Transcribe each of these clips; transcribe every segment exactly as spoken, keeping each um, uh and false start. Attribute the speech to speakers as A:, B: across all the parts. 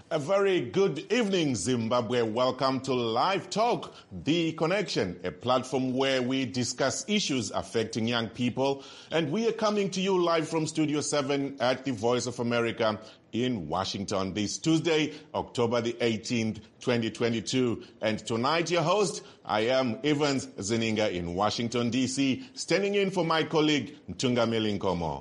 A: A very good evening, Zimbabwe. Welcome to Live Talk, The Connection, a platform where we discuss issues affecting young people. And we are coming to you live from Studio seven at the Voice of America in Washington this Tuesday, October the eighteenth, twenty twenty-two. And tonight, your host, I am Evans Zeninga in Washington, D C, standing in for my colleague, Mtungameli Nkomo.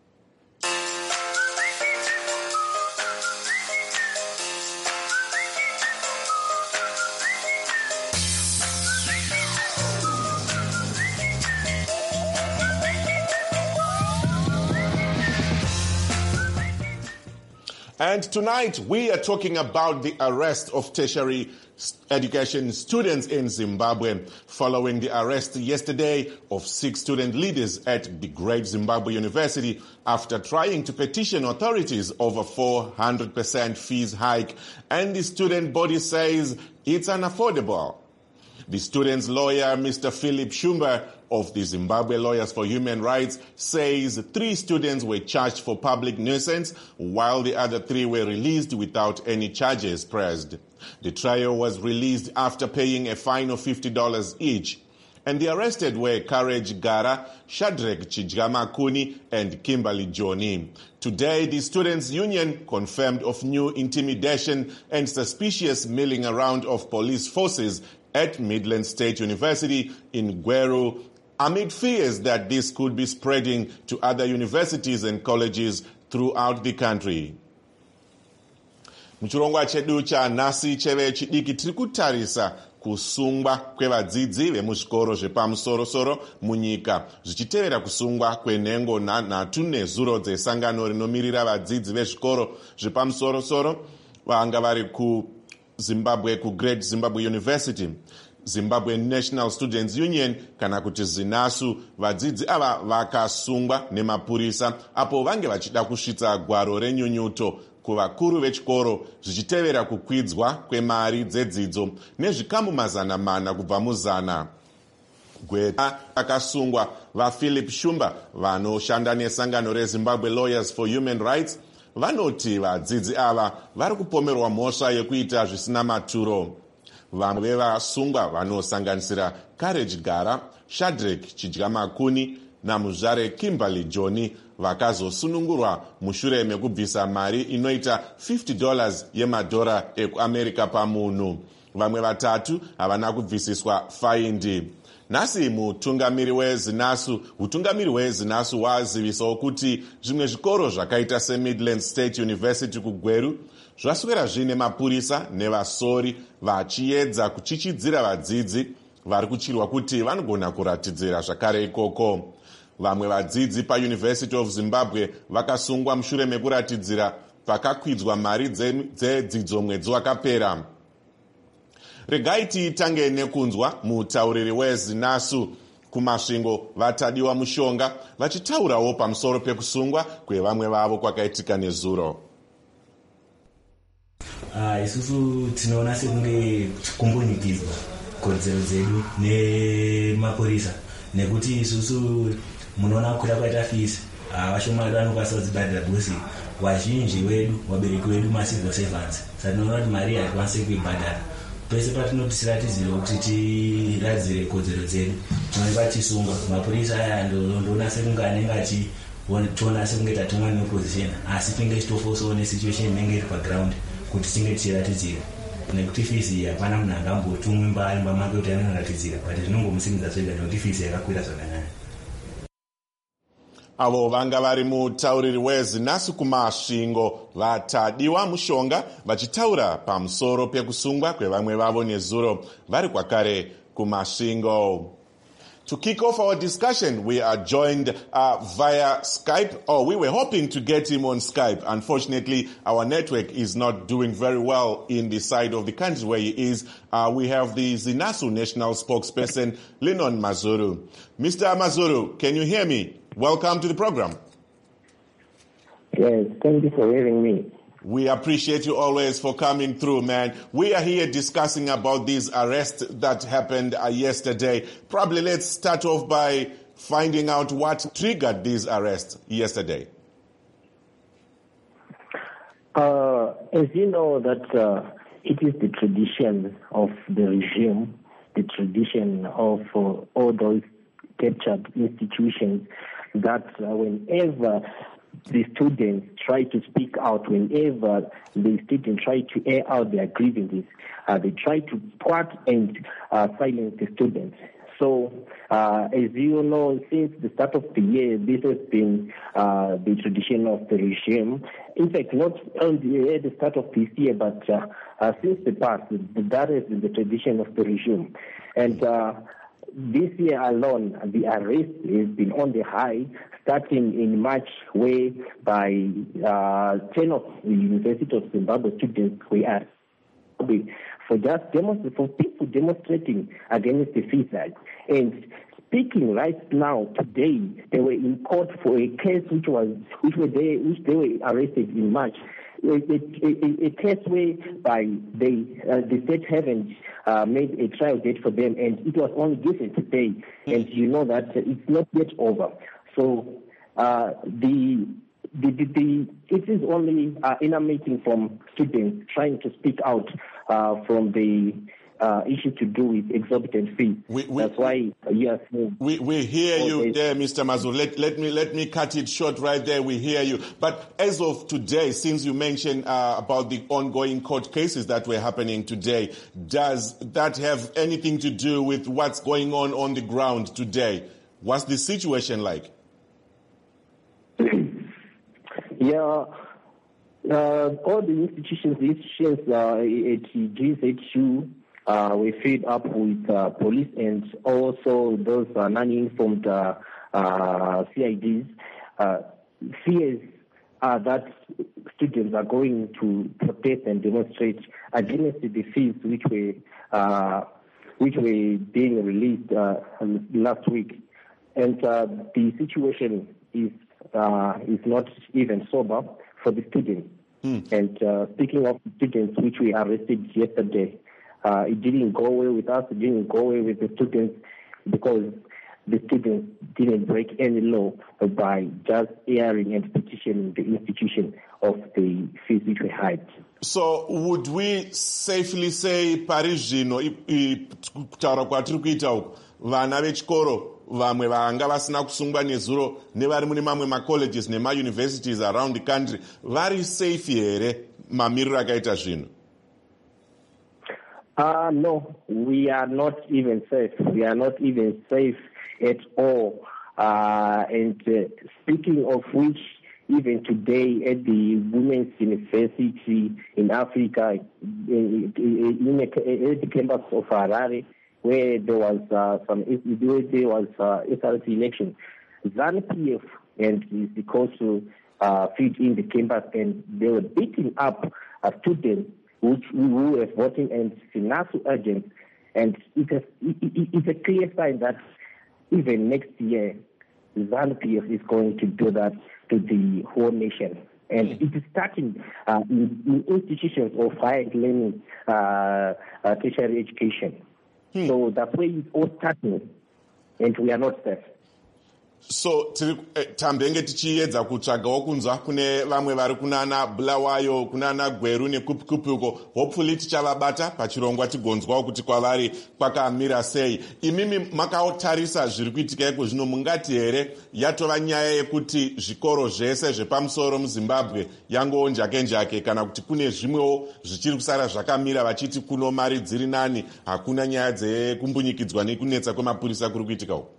A: And tonight we are talking about the arrest of tertiary education students in Zimbabwe following the arrest yesterday of six student leaders at the Great Zimbabwe University after trying to petition authorities over four hundred percent fees hike. And the student body says it's unaffordable. The student's lawyer, Mister Philip Shumba of the Zimbabwe Lawyers for Human Rights, says three students were charged for public nuisance, while the other three were released without any charges pressed. The trio was released after paying a fine of fifty dollars each. And the arrested were Courage Gara, Shadrack Chidgamakuni, and Kimberly Joni. Today, the Students' Union confirmed of new intimidation and suspicious milling around of police forces at Midland State University in Gweru, amid fears that this could be spreading to other universities and colleges throughout the country. Muchirongwa chedu cha nasi cheve chidiki tiri kutarisa kusungwa kwevadzidzi vemuzvikoro zvepamusoro-soro munyika zvichitevera kusungwa kwenhengo nhatu nezuro dzesangano rinomirira vadzidzi vezvikoro zvepamusoro-soro vanga vari ku Zimbabwe ku Great Zimbabwe University. Zimbabwe National Students Union kana kuti ZINASU, vadzidzi ava vakasungwa nemapurisa apo vange vachida kusvitsa gwaro renyunyuto kuvakuru vechikoro zvichitevera kukwidzwa kwemari dzedzidzo nezvikamu mazana mana kubva muzana. Gweta akasungwa vaPhilip Shumba vanoshanda nesangano reZimbabwe Lawyers for Human Rights vanoti vadzidzi ava vari kupomerwa mhosva yekuita zvisina maturo. Vamwe vevasungwa vanosanganisira Courage Gara, Shadrack Chidgamakuni namuzvare Kimberly Joni vakazosunungurwa mushure mekubvisa mari inoita fifty dollars yemadhora ekuAmerica pamunhu. Vamwe vatatu havana kubvisiswa faindi. Nhasi mutungamiri weZINASU, utungamiri weZINASU wazivisawo kuti zvimwe zvikoro zvakaita seMidland State University kuGweru zvaswera zvine mapurisa nevasori vachiedza kuchichidzira vadzidzi vari kuchirwa kuti vanogona kuratidzira zvakare ikoko. Vamwe vadzidzi paUniversity of Zimbabwe vakasungwa mushure mekuratidzira vakakwidzwa mari dzedzidzo mwedzi wakapera. Regai titange nekunzwa mutauriri weZINASU kumasvingo vatadiwa mushonga vachitaurawo pamusoro pekusungwa kwevamwe vavo kwakaitika nezuro.
B: Uh, isusu tinoona sekunge kumbonikidzwa kodzero dzedu nemapurisa nekuti isusu munoona kuda kwaita fees vashomari vanokwanisa kudzibhadhira bhusi wazhinji wedu wabereki wedu macivil servants saka tinoona kuti mari hatikwanisi kuibhadhara. Pese patinoti tiratidze kuti tiradzire kodzero dzedu tinoonekwa tichisungwa mapurisa aya ndoona sekunge anenge achitiona sekunge tatumwa neopposition asi tinge tichitofosawo nesituation inenge iri paground kuti tinge tichiratidzira nekuti fisi hapana munhu angambotumwi mbari imba make kuti anoratidzira but zvinongomusimidza zvega nekuti fisi yakakwira zvakanyanya.
A: Avo vanga vari mutauriri weZINASU kumasvingo vatadiwa mushonga vachitaura pamusoro pekusungwa kwevamwe vavo nezuro vari kwakare kumasvingo. To kick off our discussion, we are joined uh, via Skype. Oh, we were hoping to get him on Skype. Unfortunately, our network is not doing very well in the side of the country where he is. Uh, we have the ZINASU national spokesperson, Linon Mazuru. Mister Mazuru, can you hear me? Welcome to the program.
C: Yes, thank you for having me.
A: We appreciate you always for coming through, man. We are here discussing about these arrests that happened uh, yesterday. Probably let's start off by finding out what triggered these arrests yesterday.
C: Uh, as you know that uh, it is the tradition of the regime, the tradition of uh, all those captured institutions that uh, whenever the students try to speak out, whenever the students try to air out their grievances, uh, they try to thwart and uh, silence the students. So, uh, as you know, since the start of the year, this has been uh, the tradition of the regime. In fact, not only at the start of this year, but uh, uh, since the past, that has been the tradition of the regime. And uh, this year alone, the arrest has been on the high, starting in March, where by uh, ten of the University of Zimbabwe students were arrested for just demonst- for people demonstrating against the fees act. And speaking right now today, they were in court for a case which was which were they which they were arrested in March. A, a, a case where by they uh, the state haven't uh, made a trial date for them, and it was only given today. And you know that it's not yet over. So uh, the The, the, the, it is only uh, emanating from students trying to speak out uh, from the uh, issue to do with exorbitant fees.
A: We, we,
C: That's why you are saying.
A: We, we hear you
C: days.
A: there, Mister Mazur. Let, let, me, let me cut it short right there. We hear you. But as of today, since you mentioned uh, about the ongoing court cases that were happening today, does that have anything to do with what's going on on the ground today? What's the situation like?
C: Yeah, uh, all the institutions, the institutions uh, at G Z U uh, were fed up with uh, police and also those uh, non-informed uh, uh, C I Ds. Uh, fears are that students are going to protest and demonstrate against the fees which were uh, which were being released uh, last week, and uh, the situation is. Uh, is not even sober for the students. Mm. And uh, speaking of students which we arrested yesterday, uh, it didn't go away with us, it didn't go away with the students because the students didn't break any law by just airing and petitioning the institution of the fees which we had.
A: So would we safely say Parisian or kutaura kwatiri kuita uku vana vechikoro vamwe vanga vasina kusungwa nezuro nevari mune mamwe macolleges nemauniversities around the country vari safe here mamiriro akaita zvino?
C: Uh, no, we are not even safe. We are not even safe at all. Uh, and uh, speaking of which, even today at the Women's University in Africa, in, in, in, at the campus of Harare, where there was uh, some, there was uh, S R C election, ZANU-P F and the council uh, fit in the campus, and they were beating up uh, students which who were voting and SINASU agents, and it is, it, it, it's a clear sign that even next year, ZANU-P F is going to do that to the whole nation. And it is starting uh, in, in institutions of higher learning, uh, uh, tertiary education. Hmm. So that's where it's all starting, and we are not safe.
A: So tambenge tichiedza kutsvagawo kunzwa kune vamwe vari kunana Bulawayo, kunana Gweru nekupukupi uko, hopefully tichavabata pachirongwa tigonzwawo kuti kwavari kwakamira sei. Imimi makaotarisa zviri kuitika iko zvino, mungati here yatova nyaya yekuti zvikoro zvese zvepamusoro muZimbabwe yangowo njake njake, kana kuti kune zvimwewo zvichiri kusara zvakamira vachiti kuno mari dziri nani, hakuna nyaya dzekumbunyikidzwa nekunetsa kwemapurisa kuri kuitika uko?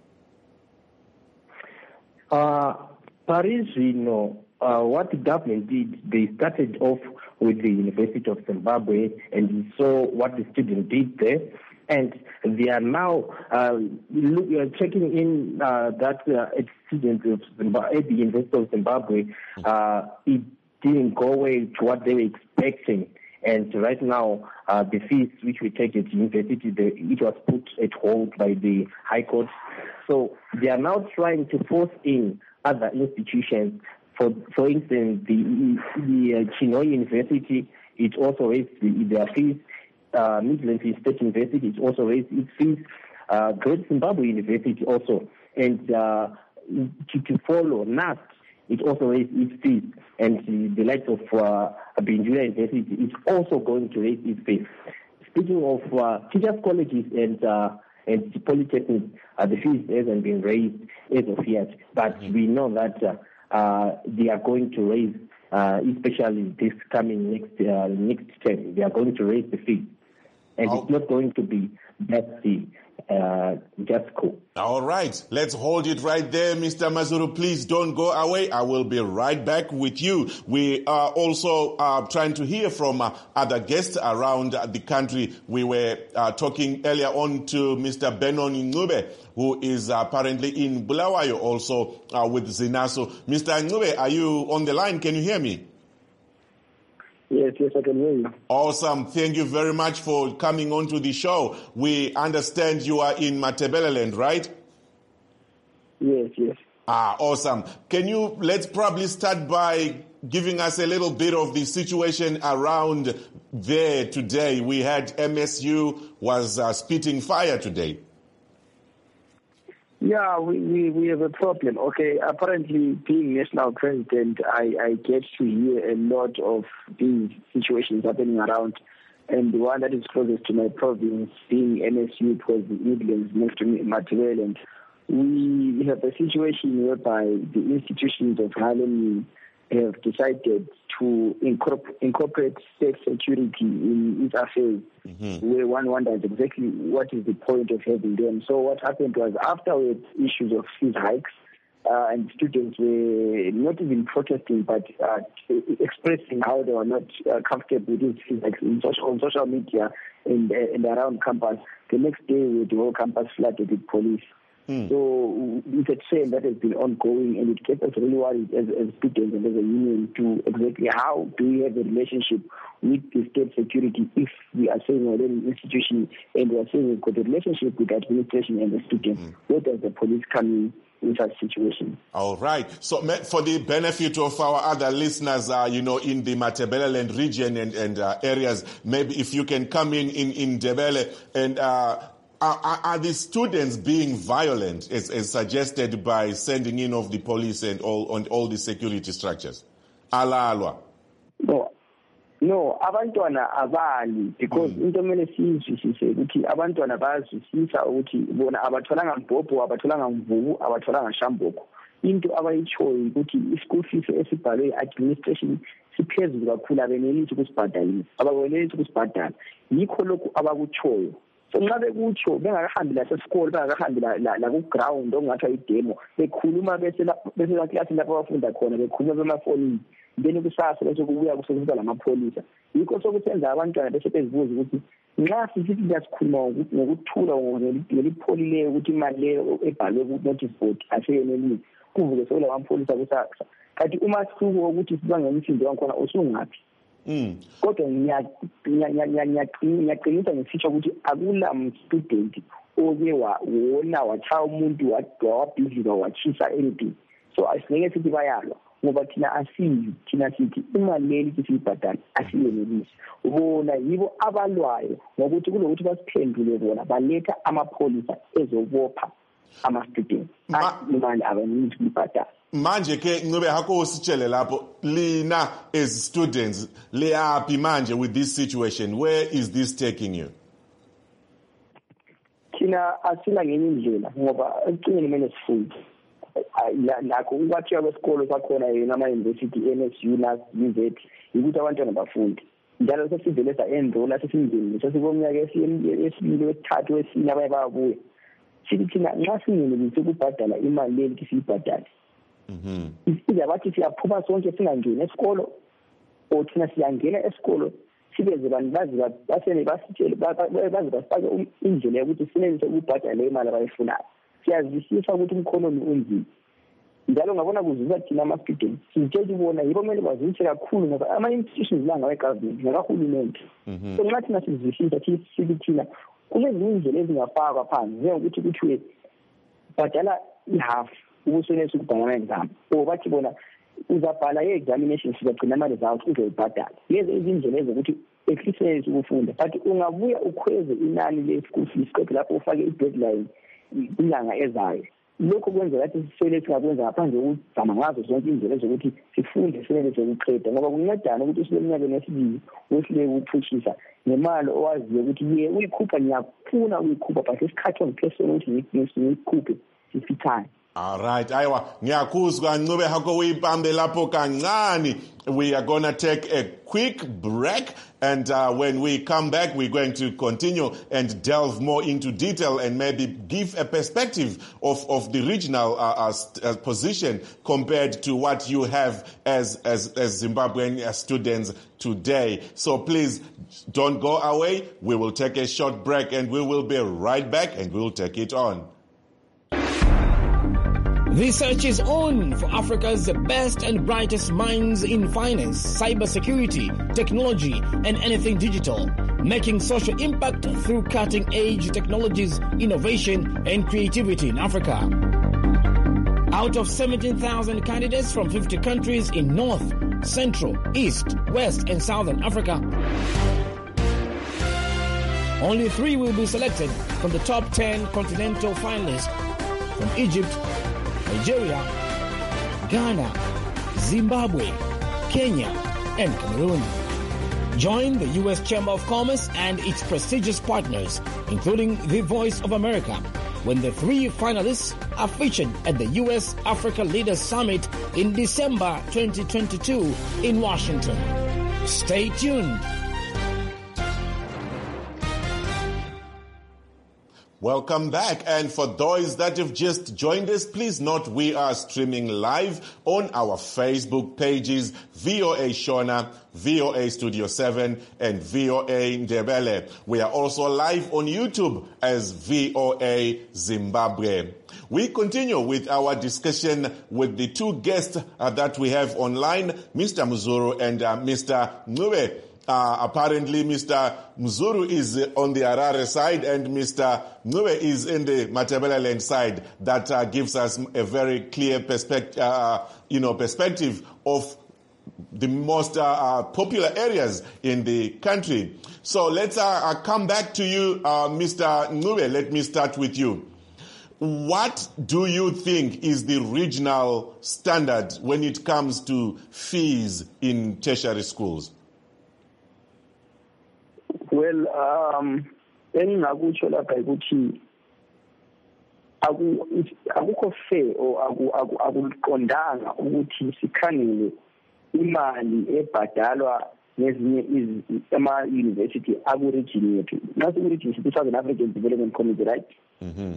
C: Uh, Paris, you know, uh, what the government did, they started off with the University of Zimbabwe, and you saw what the students did there. And they are now uh, look, uh, checking in uh, that uh, students of Zimbabwe, at the University of Zimbabwe, uh, it didn't go away to what they were expecting. And right now, uh, the fees which we take at the university, the, it was put at hold by the High Court. So they are now trying to force in other institutions. For for instance, the, the uh, Chinhoyi University, it also raised the, their fees. Uh, Midland State University, it also raised its fees. Uh, Great Zimbabwe University also. And uh, to, to follow, N A S it also raised its fees. And the, the likes of uh, Benjula University is also going to raise its fees. Speaking of uh, teachers' colleges and uh, and the polytechnics, uh, the fees hasn't been raised as of yet, but mm-hmm. we know that uh, uh, they are going to raise, uh, especially this coming next uh, next term, they are going to raise the fees, and oh. it's not going to be that the uh, just cool.
A: All right, let's hold it right there, Mister Mazuru. Please don't go away. I will be right back with you. We are also uh, trying to hear from uh, other guests around uh, the country. We were uh, talking earlier on to Mister Benon Ncube, who is apparently in Bulawayo, also uh, with Zinaso. Mister Ncube, are you on the line? Can you hear me?
D: Yes, yes, I can hear you.
A: Awesome. Thank you very much for coming on to the show. We understand you are in Matabeleland, right?
D: Yes, yes.
A: Ah, awesome. Can you, let's probably start by giving us a little bit of the situation around there today. We had M S U was uh, spitting fire today.
D: Yeah, we, we, we have a problem. Okay, apparently being national president, I, I get to hear a lot of these situations happening around. And the one that is closest to my province, being M S U, it was the Midlands next to Matabeleland. We have a situation whereby the institutions of Harlem have decided to incorporate, incorporate state security in its affairs, mm-hmm. where one wonders exactly what is the point of having them. So what happened was, afterwards, issues of fees hikes, uh, and students were not even protesting, but uh, expressing how they were not uh, comfortable with these fees hikes in social, on social media and, uh, and around campus. The next day, the whole campus flooded with police. Mm. So it's a trend that has been ongoing, and it gets us really worried as, as students and as a union to exactly how do we have a relationship with the state security if we are saying we're an institution and we are saying we've got a relationship with the administration and the students. Mm. Where does the police come in in such situations?
A: All right. So for the benefit of our other listeners, uh, you know, in the Matabeleland region and, and uh, areas, maybe if you can come in in, in Ndebele and uh, Are, are the students being violent, as, as suggested by sending in of the police and all on all the security structures? Ala alwa.
D: No, no. Abantwana abali, because into mele siyizwisise ukuthi abantwana bayazwisisa ukuthi bona abatholanga mbhobho, abatholanga mvubu, abatholanga shamboko. Into abayitshoyo ukuthi i-school fees esibhalwe administration siphezulu kakhulu, abenelisi ukusibhadalisa, abawenelisi ukusibhadala. Yikho lokhu abakutshoyo. So nxa bekutsho bengakahambi lasesikolo, bengakahambi la ku-ground ongathwa idemo, bekhuluma besemaklasini lapho abafunda khona, bekhuluma bemafonini, then kusasa bese kubuya kusetshenziswa lamapholisa. Yikho sokusenza abantwana bese bezibuza ukuthi nxa sisithi siyasikhuluma ngokuthula ngelipholile ukuthi imali leyo ebhalwe ku-notice board aseyenelisi, kuvuke sekulamapholisa kusasa. Kanti umahluko wokuthi sibanga umsindo wakhona usungaphi? Mm. Kodwa ngiyaqinisa ngisitsho ukuthi akula mstudent oke wona watshaya umuntu wabhidlika watshisa anything. So asingeke sithi bayalwa ngoba thina asizi, thina sithi imali leli ukuthi siyibhadale asiyenelisi. Bona yibo abalwayo ngokuthi kulokuthi basiphendule bona baletha amapholisa ezobopha ama-student imali abaningi ukuyibhadala.
A: Manje ke Ncube hako usitshele lapho lina as students leyapi manje with this situation, where is this taking you?
D: Thina asila ngenye indlela ngoba ecingeni kumele sifunde nakho ukwakhiwa kwesikolo sakhona yena ama-university N S U na U Z ukuthi abantwana bafunde njalo sesivele sa-enrolla sesindlini sesibomnyaka esibili wesithathu wesine abanye bayabuya sithi thina nxa singenelisi ukubhadala imali leli ukuthi siyibhadale. Mm-hmm. Isiza bathi siyaphuma sonke singangeni esikolo o thina siyangena esikolo sibeze bantu bazi basene basitshele bazi basifake indlela yokuthi sinenze ukubhadala le mali abayifunayo. Siyazwisisa ukuthi umkhonomi unzima njalo ngabona kuzisa thina ama-students sitshela ubona yibo kumele bazwisise kakhulu ngoba ama-institutions la ngawe-government ngakahulumende. So nxa thina sizwisisa sithi thina kunezinye indlela ezingafakwa phansi njengokuthi kuthiwe bhadala i-half ukusenelisa ukubhala exam or bathi bona uzabhala i-examination sizagcina imali zawo uzoyibhadala. Lezi izindlela ezokuthi eklisensi ukufunda, but ungabuya ukhweze inani le-school fees kodwa lapho ufake i-deadline inyanga ezayo lokho kwenza ukuthi sisele singakwenza ngaphandle kokuzama ngazo zonke indlela zokuthi sifunde sibele zokuqeda ngoba kuncedana ukuthi sibe eminyakeni yesibili wesile ukuphushisa nemali owaziyo ukuthi ye uyikhupha ngiyafuna uyikhupha but isikhathi ongiphesela ukuthi ngiyikhuphe sifithayo.
A: All right, aywa ngiyakuzwa Ncube hako uyibambe lapho kancane. We are going to take a quick break, and uh, when we come back we're going to continue and delve more into detail and maybe give a perspective of of the regional uh, uh, position compared to what you have as as as Zimbabwean students today. So please don't go away. We will take a short break and we will be right back and we'll take it on.
E: The search is on for Africa's best and brightest minds in finance, cybersecurity, technology, and anything digital, making social impact through cutting-edge technologies, innovation, and creativity in Africa. Out of seventeen thousand candidates from fifty countries in North, Central, East, West, and Southern Africa, only three will be selected from the top ten continental finalists from Egypt, Nigeria, Ghana, Zimbabwe, Kenya, and Cameroon. Join the U S Chamber of Commerce and its prestigious partners, including the Voice of America, when the three finalists are featured at the U S Africa Leaders Summit in December twenty twenty-two in Washington. Stay tuned.
A: Welcome back, and for those that have just joined us, please note we are streaming live on our Facebook pages, V O A Shona, V O A Studio seven, and V O A Ndebele. We are also live on YouTube as V O A Zimbabwe. We continue with our discussion with the two guests uh, that we have online, Mister Muzuru and uh, Mister Ncube. Uh, apparently, Mister Muzuru is on the Harare side and Mister Ncube is in the Matabeleland side. That uh, gives us a very clear perspective, uh, you know, perspective of the most uh, uh, popular areas in the country. So let's uh, uh, come back to you, uh, Mister Ncube. Let me start with you. What do you think is the regional standard when it comes to fees in tertiary schools?
D: Well, um, engingakutsho lapha ukuthi akukho fair or akuqondanga ukuthi sikhangele imali ebhadalwa ngezinye ama-university aku-region yethu. Nasi ku-region sithi Southern African Development Committee, right?
A: Mm-hmm.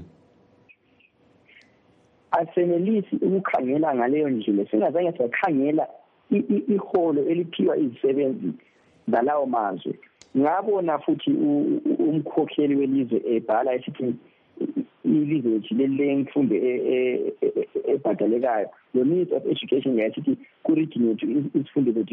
D: Asenelisi ukukhangela ngaleyo ndlela, singazange sakhangela iholo eliphiwa izisebenzi zalawo mazwe. Ngabona futhi umkhokheli welizwe ebhala esithi ilizwe lethu lelemfundo ebhadalekayo. The Minister of Education yasithi ku-region yethu isifundo lethu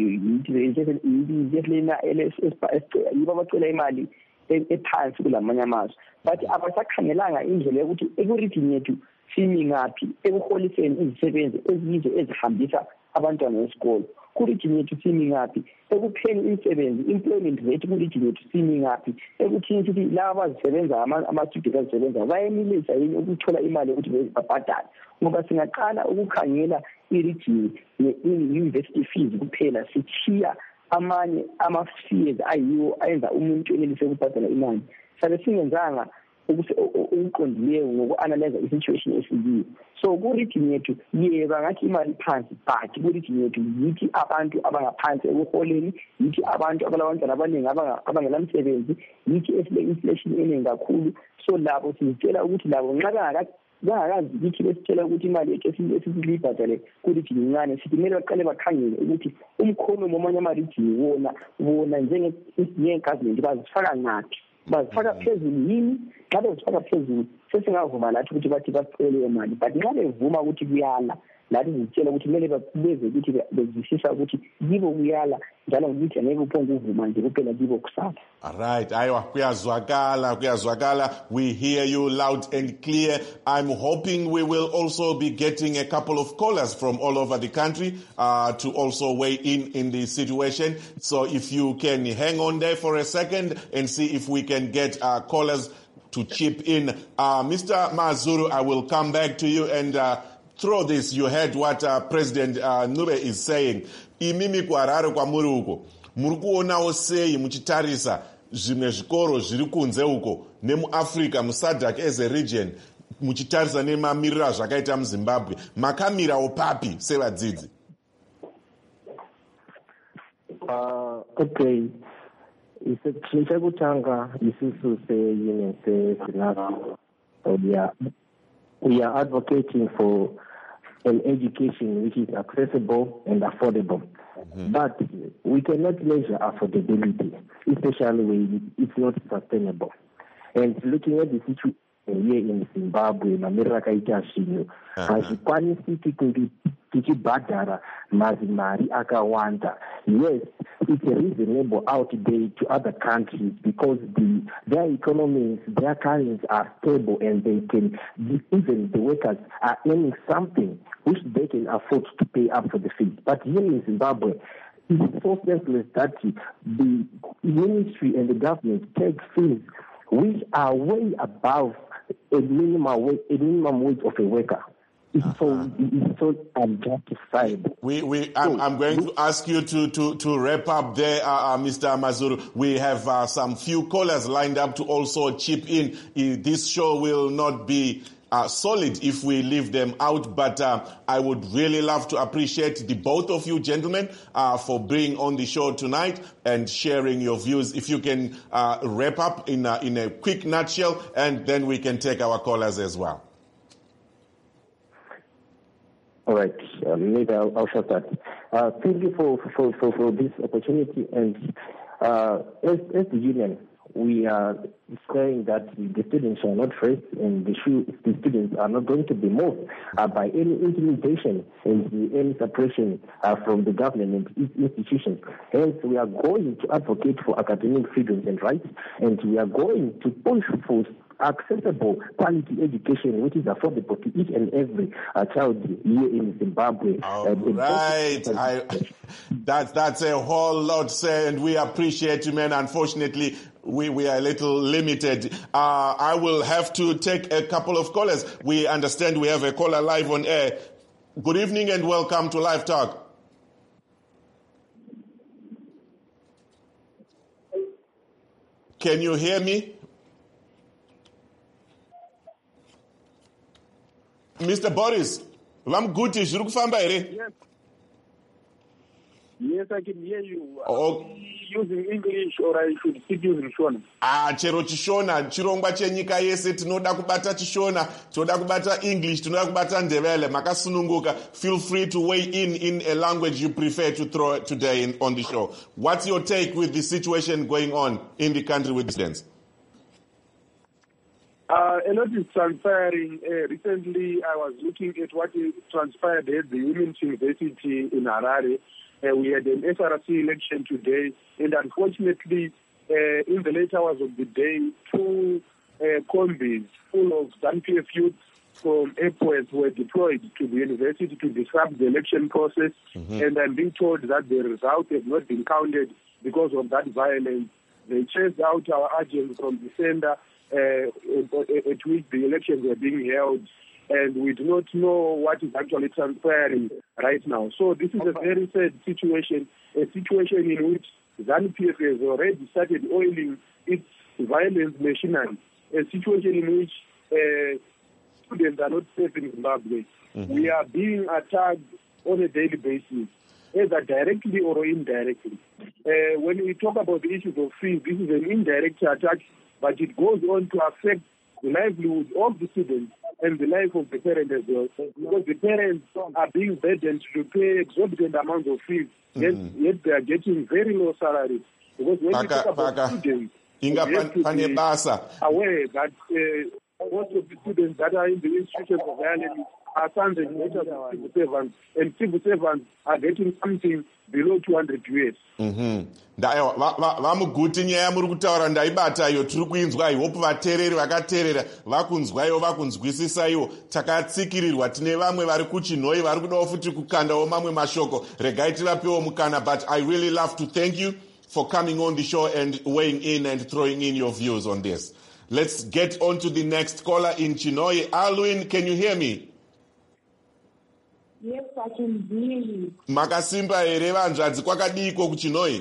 D: yibo abacela imali ephansi kulamanye amazwe, but abasakhangelanga indlela yokuthi eku-region yethu simi ngaphi ekuholiseni izisebenzi eziyizo ezihambisa abantwana besikolo. Ku-region yethu simi ngaphi ekupheni imisebenzi, employment rate ku-region yethu simi ngaphi ekuthini sithi laba abazisebenza ama-student azisebenza bayenelisa yini ukuthola imali yokuthi babhadale. Ngoba singaqala ukukhangela i-region ne-university fees kuphela, sithiya amanye ama-fees ayiwo ayenza umuntu enelise ukubhadala imali, sabe singenzanga ukuqondileyo ngoku-analyze i-situation esiyiyo. So ku-region yethu yeba ngathi imali phansi, but ku-region yethu yithi abantu abangaphansi ekuholeni, yithi abantu abalabantwana abaningi abangelamsebenzi, yithi esile-inflation eningi kakhulu. So labo sizitshela ukuthi labo nxa bangakazi ukuthi besitshela ukuthi imali yethu esiyibhadale ku-region incane, sithi kumele baqale bakhangele ukuthi umkhonomi wamanye ama-region wona wona njenge-government bazifaka ngaphi, bazifaka phezulu yini. Xa bezifaka phezulu sesingavuma lathi ukuthi bathi basicele imali, but nxa bevuma ukuthi kuyala lathi zitshela ukuthi kumele beze ukuthi bezwisisa ukuthi kibo kuyala njalo ukuthi angeke uphonge uvuma nje kuphela kibo kusala.
A: All right, aywa kuyazwakala kuyazwakala. We hear you loud and clear. I'm hoping we will also be getting a couple of callers from all over the country uh, to also weigh in in the situation. So if you can hang on there for a second and see if we can get uh, callers to chip in. Uh, Mister Mazuru, I will come back to you and uh, through this. You heard what uh, President uh, Nube is saying. Imimi kuharare kwamuri uko muri kuonawo sei muchitarisa zvimwe zvikoro zviri kunze uko nemuafrica musadc as a region muchitarisa nemamiriro zvakaita muzimbabwe makamirawo papi sevadzidzi?
C: Uh, okay. Chinhu chekutanga isusu seunion seSINAFI we are we are advocating for an education which is accessible and affordable. Mm-hmm. But we cannot measure affordability, especially when it's not sustainable. And looking at the situation here in Zimbabwe, mamiriro akaita zvinhu hazvikwanisi kuti tichibhadhara mazimari akawanda. Yes, it's reasonable out there to other countries because the, their economies, their currencies are stable and they can, even the workers are earning something which they can afford to pay up for the fees. But here in Zimbabwe, it's so senseless that the ministry and the government take fees which are way above a minimum wage, a minimum wage of a worker. It's uh-huh. so it's so unjustifiable.
A: We we I'm, I'm going to ask you to to to wrap up there, uh, uh, Mister Mazuru. We have uh, some few callers lined up to also chip in. Uh, this show will not be uh, solid if we leave them out, but uh, I would really love to appreciate the both of you gentlemen uh, for being on the show tonight and sharing your views. If you can uh, wrap up in a, in a quick nutshell, and then we can take our callers as well.
C: All right, uh, maybe I'll, I'll shut that. Uh, thank you for, for, for, for this opportunity. And uh, as, as the union, we are saying that the students are not raised and the, shoe, the students are not going to be moved uh, by any intimidation and any suppression uh, from the government and institutions. Hence, we are going to advocate for academic freedoms and rights, and we are going to push for accessible quality education which is affordable to each and every uh, child here in Zimbabwe.
A: All
C: uh,
A: right. I, that, that's a whole lot, sir, and we appreciate you, man. Unfortunately, we, we are a little limited. Uh, I will have to take a couple of callers. We understand we have a caller live on air. Good evening and welcome to Live Talk. Can you hear me? Mister Boris, vamguti zviri kufamba here?
F: Yes. Yes, I can hear you.
A: Oh.
F: Are you using English or I should keep using Shona?
A: Ah, chero chishona, chirongwa chenyika yese tinoda kubata chishona, tinoda kubata English, tinoda kubata Ndebele, makasununguka. Feel free to weigh in in a language you prefer to throw today in, on the show. What's your take with the situation going on in the country with students?
F: Uh, a lot is transpiring. Uh, recently, I was looking at what transpired at the Women's University in Harare. Uh, we had an S R C election today, and unfortunately, uh, in the late hours of the day, two uh, combis full of ZANU-P F youth from airports were deployed to the university to disrupt the election process, mm-hmm. and I'm being told that the results have not been counted because of that violence. They chased out our agents from the center Uh, at which the elections were being held, and we do not know what is actually transpiring right now. So this is a very sad situation, a situation in which ZANU-P F has already started oiling its violence machinery, a situation in which uh, students are not safe in Zimbabwe. Mm-hmm. We are being attacked on a daily basis, either directly or indirectly. Uh, when we talk about the issues of fees, this is an indirect attack, but it goes on to affect the livelihood of the students and the life of the parents as well. Because the parents are being burdened to pay exorbitant amounts of fees, mm-hmm. yet, yet they are getting very low salaries. Because when
A: Baka,
F: we talk about
A: Baka.
F: students,
A: Inga
F: we have to
A: pan,
F: be
A: basa.
F: aware that uh, most of the students that are in the institutions of Ireland are sons and daughters of civil servants, and civil servants are getting something below two hundred U S.
A: Mhm. Ndayo vamuguti nyaya muri kutaura ndaibata iyo tiri kuinzwa ihope vateereri vakateerera vakunzwaiwo vakunzwisisaiwo takatsikirirwa tine vamwe vari kuchinhoi vari kudawo futi kukandawo mamwe mashoko regai tivapewo mukana. But I really love to thank you for coming on the show and weighing in and throwing in your views on this. Let's get on to the next caller in Chinhoyi. Alwyn, can you hear me?
G: Yes, I can hear you.
A: Makasimba here vanzvadzi kwakadiko kuChinhoyi?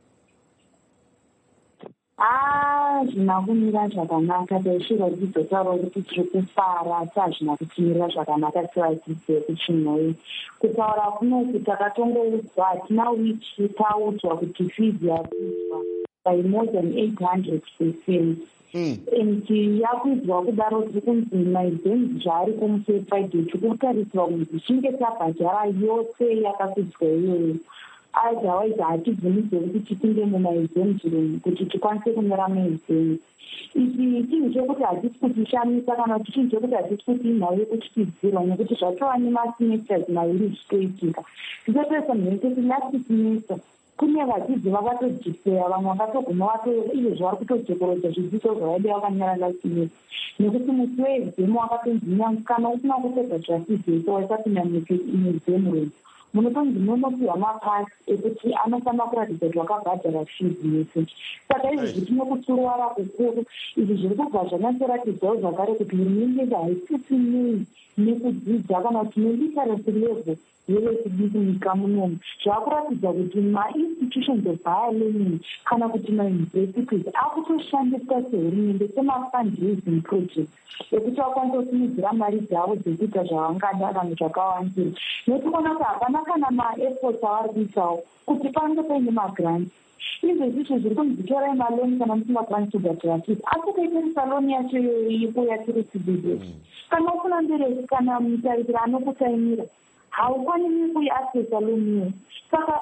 G: Ah, zvina kumira zvakanaka. Taisvika tizotaura kuti tiri kufara asi hazvina kutimira zvakanaka sevadzidzi vekuChinhoyi. Kutaura kunoti takatongoudzwa hatina wiki taudzwa kuti fizi yakudzwa by more than eight hundred percent. And yakudzwa kudaro tiri kunzi maizeni zvaari kumusefaide tikutarisirwa kunzi chinge tabhadhara yose yakakudzwa iyoyo. Otherwise hatibvunidzwe kuti tipinde mumaizeni chirungu kuti tikwanise kunyora maizeni. Ichi chinhu chekuti hatisi kutishamisa kana kuti chinhu chekuti hatisi kuti inhau yekuti tidzirwa nekuti zvatova nemasemesters maviri zvichitoitika. Tichopesa mhete tinasisinesa. Kune vadzidzi vakatodhiseya vamwe vakatoguma vato izvezvo vari kutojekoroja zvidzidzo zvavaide vakanyora lasimesa. Nekuti musi weexemu wakatonzi nyangukana usina kupedza zvasizeso waisapinda muexemu renu. Munotonzi munopiwa mapasi ekuti anofanira kuratidza kuti wakabhadhara fizi yese. Saka izvezvi tinokutsuruwara kukuru. Izvi zviri kubva zvanyatsoratidzawo zvakare kuti hurumende haisisiniyi nekudzidza kana kuti neliteracy level yevechidiki munyika munomu. Zvaakuratidza kuti ma-institutions of higher learning kana kuti mauniversities akutoshandiswa sehurumende sema-fundraising project ekuti vakwanisa kutumidzira mari dzavo dzekuita zvavangada kana zvakawandira. Nekuona kuti hapana kana maefforts avari kuitawo kuti pange paine magrants. Izvezvi izvo zviri kunzi torai maloni kana musingakwanisi kugadzira fizi asi kuitirisa loni yacho iyoyo yatiri cdbs. Kana ufuna mbereki kana mutarisiri anokusainira haufaniri kuiaccessa loniyo. Saka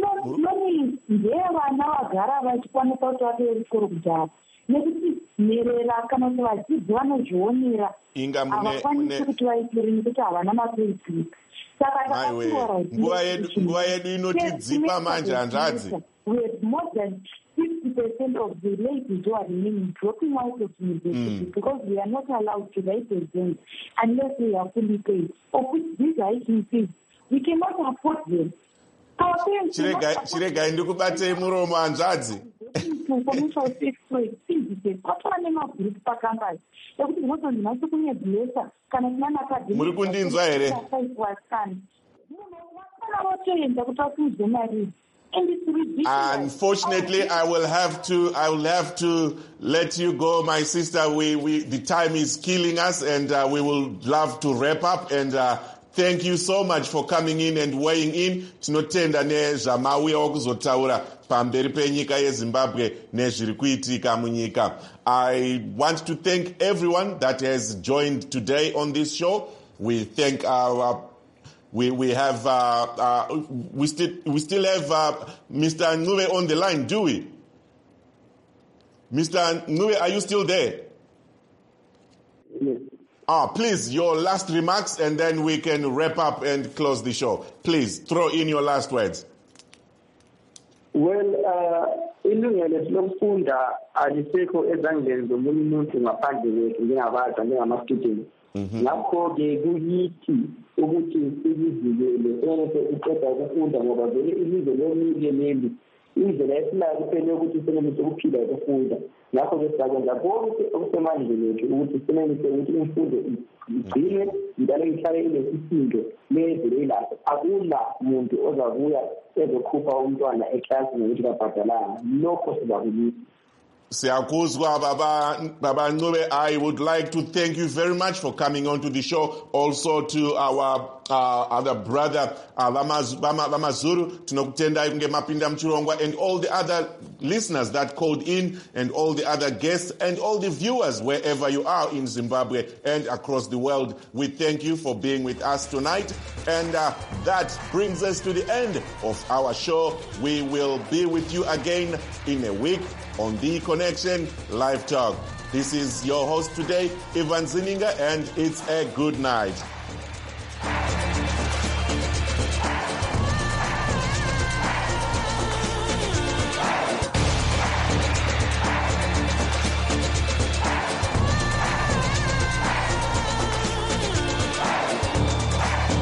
G: loni ndeyevana vagara vachikwanisa kuti vapeye chikoro kudhara. Nekuti nherera kana kuti vadzidzi vanozvionera havakwanisi kuti vaitire nekuti havana mapayslip. Saka takaiora
A: nguva yedu inotidzipa manje hanzvadzi.
G: With more than fifty percent of the ladies who are remaining dropping out of university mm. because we are not allowed to write exams unless we are fully paid. Of which these are fees. We cannot afford them. Our parents
A: Chiregai ndikubatei muromo hanzvadzi.
G: Commercial sex trade, syndicates, kwatova nemagroup pacampus. Ekuti ndinotonzi nhasi kune blesa kana tinana academy.
A: Muri kundinzwa here?
G: Munhu wakana votoenda kuti asimudze mari.
A: Unfortunately, I will have to. I will have to let you go, my sister. We, we, the time is killing us, and uh, we will love to wrap up. And uh, thank you so much for coming in and weighing in. Tinotenda nezvamauya okuzotaura pamberi penyika yeZimbabwe nezviri kuitika munyika. I want to thank everyone that has joined today on this show. We thank our. We we have uh, uh, we still we still have uh, Mister Ncube on the line, do we? Mister Ncube, are you still there?
D: Yes.
A: Ah, please, your last remarks, and then we can wrap up and close the show. Please throw in your last words.
D: Well, uh, ilungelo lokufunda alisekho ezandleni zomunye umuntu ngaphandle kwethu njengabaza njengama-students. Ngakho-ke kuyithi ukuthi sizivikele enese uqeda ukufunda ngoba vele ilizwe lomike leli indlela esilayo kufanele ukuthi sisebenzise ukuphila ukufunda. Ngakho-ke sizakwenza konke okusemandleni ethu ukuthi sisebenzise ukuthi imfundo igcine njalo ihlale inesisindo lezwe lelapho. Akula muntu ozabuya ezokhupha umntwana eklasini ngokuthi kabhadalanga. Lokho sizakulisa.
A: Siyakuzwa Baba Baba Ncube, I would like to thank you very much for coming on to the show. Also to our uh, other brother uh, Vamazuru, tinokutendai kunge mapinda mchirongwa, and all the other listeners that called in, and all the other guests, and all the viewers wherever you are in Zimbabwe and across the world. We thank you for being with us tonight, and uh, that brings us to the end of our show. We will be with you again in a week on The Connection Live Talk. This is your host today, Ivan Zininga, and it's a good night.